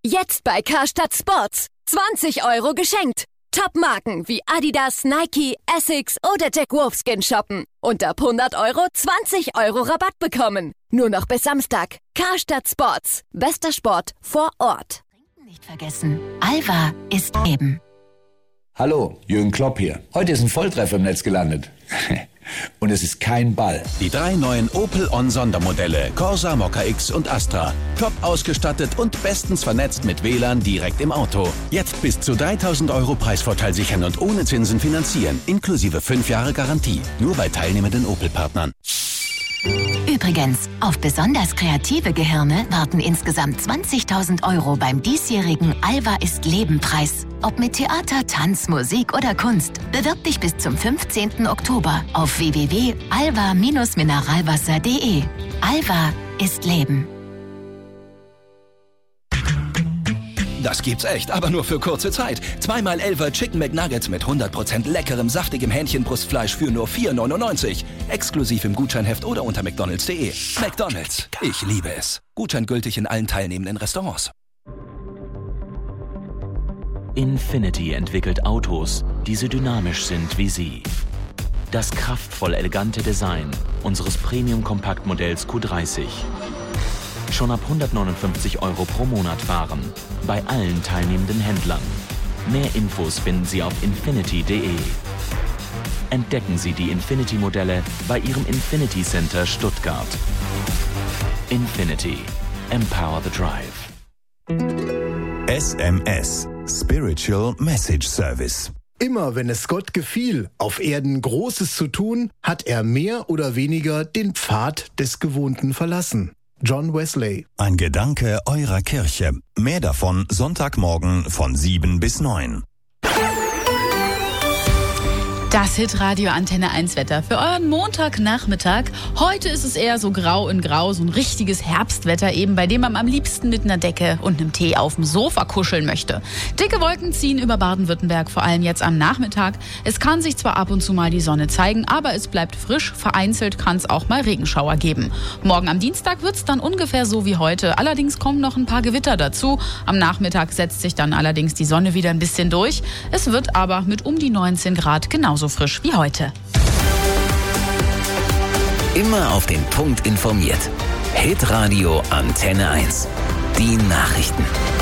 Jetzt bei Karstadt Sports. 20 € geschenkt. Top-Marken wie Adidas, Nike, Essex oder Jack Wolfskin shoppen. Und ab 100 € 20 € Rabatt bekommen. Nur noch bis Samstag. Karstadt Sports. Bester Sport vor Ort. Nicht vergessen, Alva ist Leben. Hallo, Jürgen Klopp hier. Heute ist ein Volltreffer im Netz gelandet. Und es ist kein Ball. Die 3 neuen Opel On-Sondermodelle Corsa, Mokka X und Astra. Top ausgestattet und bestens vernetzt mit WLAN direkt im Auto. Jetzt bis zu 3.000 € Preisvorteil sichern und ohne Zinsen finanzieren. Inklusive 5 Jahre Garantie. Nur bei teilnehmenden Opel-Partnern. Übrigens, auf besonders kreative Gehirne warten insgesamt 20.000 € beim diesjährigen Alva ist Leben-Preis. Ob mit Theater, Tanz, Musik oder Kunst. Bewirb dich bis zum 15. Oktober auf www.alva-mineralwasser.de. Alva ist Leben. Das gibt's echt, aber nur für kurze Zeit. 2x11er Chicken McNuggets mit 100% leckerem, saftigem Hähnchenbrustfleisch für nur 4,99. Exklusiv im Gutscheinheft oder unter mcdonalds.de. McDonald's. Ich liebe es. Gutschein gültig in allen teilnehmenden Restaurants. Infiniti entwickelt Autos, die so dynamisch sind wie Sie. Das kraftvoll elegante Design unseres Premium-Kompaktmodells Q30. Schon ab 159 € pro Monat fahren. Bei allen teilnehmenden Händlern. Mehr Infos finden Sie auf infiniti.de. Entdecken Sie die Infiniti-Modelle bei Ihrem Infiniti Center Stuttgart. Infiniti. Empower the Drive. SMS. Spiritual Message Service. Immer wenn es Gott gefiel, auf Erden Großes zu tun, hat er mehr oder weniger den Pfad des Gewohnten verlassen. John Wesley. Ein Gedanke eurer Kirche. Mehr davon Sonntagmorgen von 7 bis 9. Das Hitradio Antenne 1 Wetter für euren Montagnachmittag. Heute ist es eher so grau in grau, so ein richtiges Herbstwetter eben, bei dem man am liebsten mit einer Decke und einem Tee auf dem Sofa kuscheln möchte. Dicke Wolken ziehen über Baden-Württemberg, vor allem jetzt am Nachmittag. Es kann sich zwar ab und zu mal die Sonne zeigen, aber es bleibt frisch. Vereinzelt kann es auch mal Regenschauer geben. Morgen am Dienstag wird es dann ungefähr so wie heute. Allerdings kommen noch ein paar Gewitter dazu. Am Nachmittag setzt sich dann allerdings die Sonne wieder ein bisschen durch. Es wird aber mit um die 19 Grad genauso frisch wie heute. Immer auf den Punkt informiert. Hitradio Antenne 1. Die Nachrichten.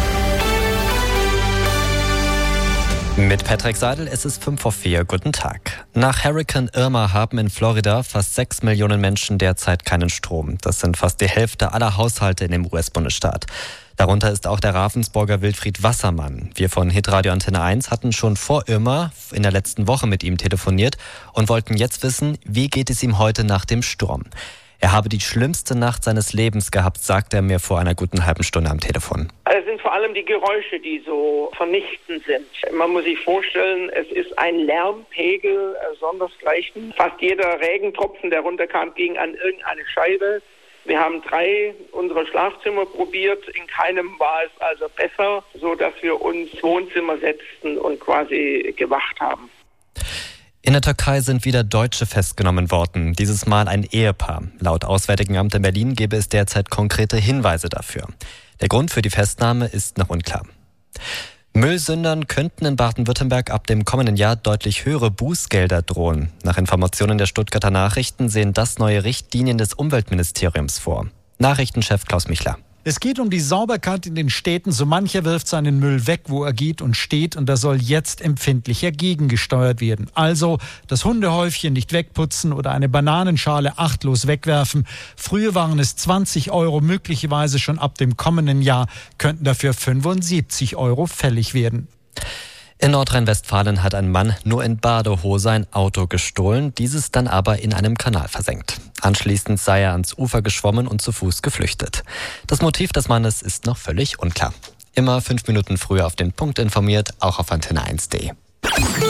Mit Patrick Seidel, es ist 3:55. Guten Tag. Nach Hurrikan Irma haben in Florida fast 6 Millionen Menschen derzeit keinen Strom. Das sind fast die Hälfte aller Haushalte in dem US-Bundesstaat. Darunter ist auch der Ravensburger Wilfried Wassermann. Wir von Hitradio Antenne 1 hatten schon vor Irma in der letzten Woche mit ihm telefoniert und wollten jetzt wissen, wie geht es ihm heute nach dem Sturm. Er habe die schlimmste Nacht seines Lebens gehabt, sagt er mir vor einer guten halben Stunde am Telefon. Es sind vor allem die Geräusche, die so vernichtend sind. Man muss sich vorstellen, es ist ein Lärmpegel sondersgleichen. Fast jeder Regentropfen, der runterkam, ging an irgendeine Scheibe. Wir haben 3 unserer Schlafzimmer probiert. In keinem war es also besser, so dass wir uns ins Wohnzimmer setzten und quasi gewacht haben. In der Türkei sind wieder Deutsche festgenommen worden, dieses Mal ein Ehepaar. Laut Auswärtigen Amt in Berlin gäbe es derzeit konkrete Hinweise dafür. Der Grund für die Festnahme ist noch unklar. Müllsündern könnten in Baden-Württemberg ab dem kommenden Jahr deutlich höhere Bußgelder drohen. Nach Informationen der Stuttgarter Nachrichten sehen das neue Richtlinien des Umweltministeriums vor. Nachrichtenchef Klaus Michler. Es geht um die Sauberkeit in den Städten. So mancher wirft seinen Müll weg, wo er geht und steht. Und da soll jetzt empfindlicher gegengesteuert werden. Also das Hundehäufchen nicht wegputzen oder eine Bananenschale achtlos wegwerfen. Früher waren es 20 €, möglicherweise schon ab dem kommenden Jahr könnten dafür 75 € fällig werden. In Nordrhein-Westfalen hat ein Mann nur in Badehose ein Auto gestohlen, dieses dann aber in einem Kanal versenkt. Anschließend sei er ans Ufer geschwommen und zu Fuß geflüchtet. Das Motiv des Mannes ist noch völlig unklar. Immer 5 Minuten früher auf den Punkt informiert, auch auf antenne1.de.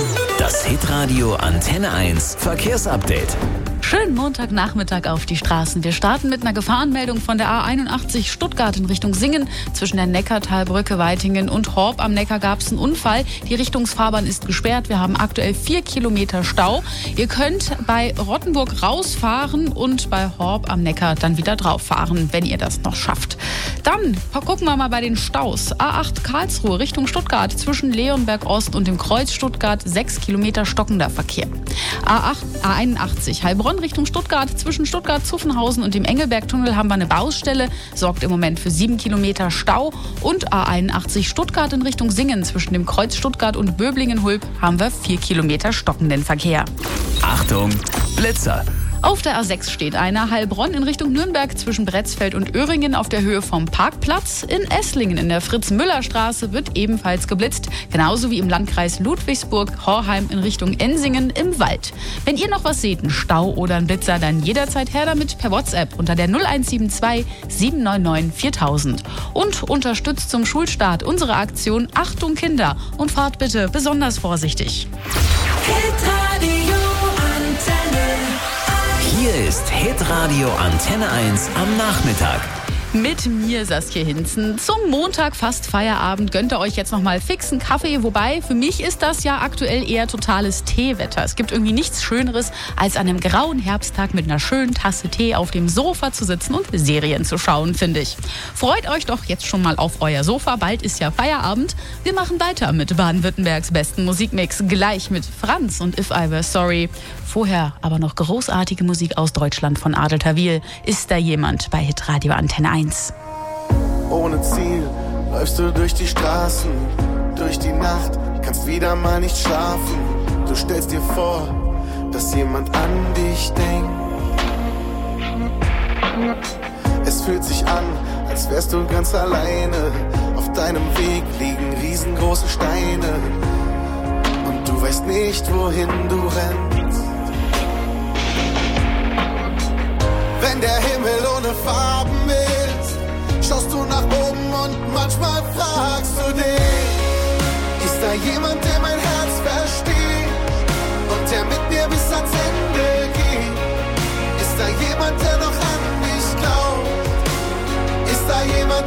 Das Hitradio Antenne 1 Verkehrsupdate. Schönen Montagnachmittag auf die Straßen. Wir starten mit einer Gefahrenmeldung von der A81 Stuttgart in Richtung Singen. Zwischen der Neckartalbrücke Weitingen und Horb am Neckar gab es einen Unfall. Die Richtungsfahrbahn ist gesperrt. Wir haben aktuell 4 Kilometer Stau. Ihr könnt bei Rottenburg rausfahren und bei Horb am Neckar dann wieder drauf fahren, wenn ihr das noch schafft. Dann gucken wir mal bei den Staus. A8 Karlsruhe Richtung Stuttgart zwischen Leonberg Ost und dem Kreuz Stuttgart 6 Kilometer stockender Verkehr. A81 Heilbronn Richtung Stuttgart zwischen Stuttgart-Zuffenhausen und dem Engelbergtunnel haben wir eine Baustelle, sorgt im Moment für 7 Kilometer Stau. Und A81 Stuttgart in Richtung Singen zwischen dem Kreuz Stuttgart und Böblingen-Hulb haben wir 4 Kilometer stockenden Verkehr. Achtung, Blitzer! Auf der A6 steht einer, Heilbronn in Richtung Nürnberg zwischen Bretzfeld und Öhringen auf der Höhe vom Parkplatz. In Esslingen in der Fritz-Müller-Straße wird ebenfalls geblitzt, genauso wie im Landkreis Ludwigsburg-Horheim in Richtung Ensingen im Wald. Wenn ihr noch was seht, einen Stau oder einen Blitzer, dann jederzeit her damit per WhatsApp unter der 0172 799 4000. Und unterstützt zum Schulstart unsere Aktion Achtung Kinder und fahrt bitte besonders vorsichtig. Hier ist Hitradio Antenne 1 am Nachmittag. Mit mir, Saskia Hinzen. Zum Montag fast Feierabend gönnt ihr euch jetzt noch mal fixen Kaffee. Wobei, für mich ist das ja aktuell eher totales Teewetter. Es gibt irgendwie nichts Schöneres, als an einem grauen Herbsttag mit einer schönen Tasse Tee auf dem Sofa zu sitzen und Serien zu schauen, finde ich. Freut euch doch jetzt schon mal auf euer Sofa. Bald ist ja Feierabend. Wir machen weiter mit Baden-Württembergs besten Musikmix. Gleich mit Franz und If I Were Sorry. Vorher aber noch großartige Musik aus Deutschland von Adel Tawil. Ist da jemand bei Hitradio Antenne 1? Ohne Ziel läufst du durch die Straßen, durch die Nacht, kannst wieder mal nicht schlafen. Du stellst dir vor, dass jemand an dich denkt. Es fühlt sich an, als wärst du ganz alleine. Auf deinem Weg liegen riesengroße Steine und du weißt nicht, wohin du rennst. Wenn der Himmel ohne Farben ist, schaust du nach oben und manchmal fragst du dich, ist da jemand, der mein Herz versteht und der mit mir bis ans Ende geht? Ist da jemand, der noch an mich glaubt? Ist da jemand,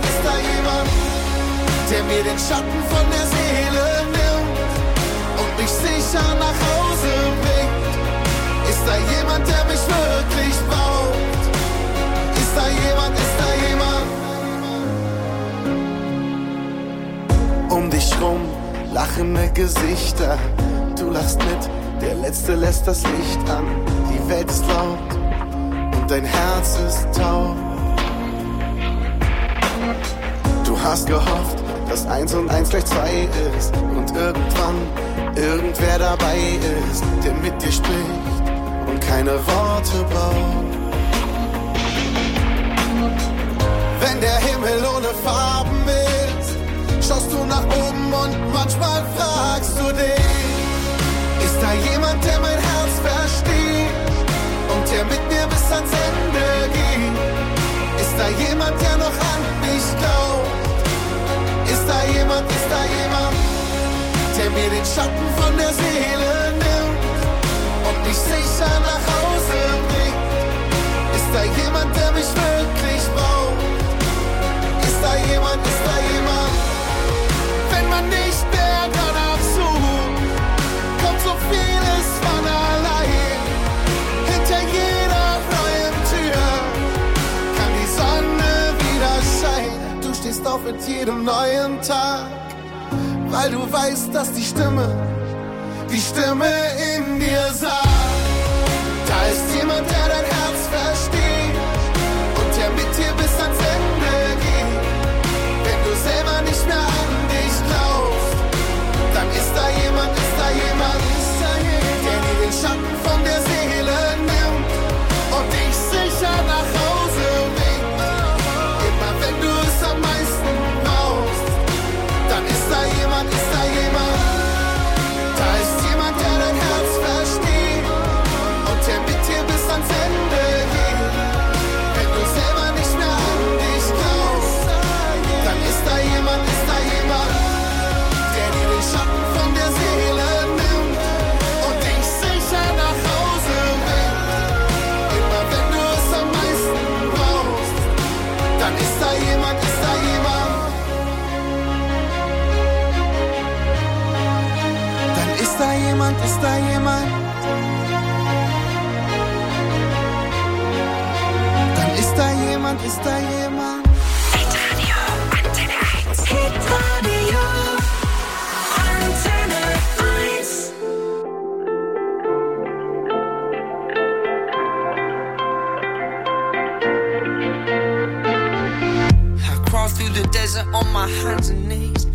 der mir den Schatten von der Seele nimmt und mich sicher nach Hause bringt? Ist da jemand, der mich wirklich braucht? Ist da jemand, Um dich rum lachende Gesichter, du lachst mit, der Letzte lässt das Licht an. Die Welt ist laut und dein Herz ist taub. Du hast gehofft, dass 1 und 1 gleich 2 ist und irgendwann irgendwer dabei ist, der mit dir spricht und keine Worte braucht. Wenn der Himmel ohne Farben ist, schaust du nach oben und manchmal fragst du dich, ist da jemand, der mein Herz versteht und der mit mir bis ans Ende geht? Ist da jemand, der noch an mich glaubt? Ist da jemand, der mir den Schatten von der Seele nimmt und mich sicher nach Hause bringt? Ist da jemand, der mich wirklich braucht? Ist da jemand, wenn man nicht mehr danach sucht, kommt so vieles von allein. Hinter jeder neuen Tür kann die Sonne wieder scheinen. Du stehst auf mit jedem neuen Tag, weil du weißt, dass die Stimme in dir sagt, da ist jemand, der dein Herz versteht und der mit dir bis ans Ende geht. Wenn du selber nicht mehr an dich glaubst, dann ist da jemand, der dir den Schatten von der Seele nimmt und dich sicher nach Hause bringt. Immer wenn du es am meisten brauchst, dann ist da jemand, da ist jemand, der dein Herz versteht jemand, ist da jemand? Dann ist da jemand, ist da jemand? Hitradio Antenne 1. Hitradio Antenne 1. I crawl through the desert on my hands and knees.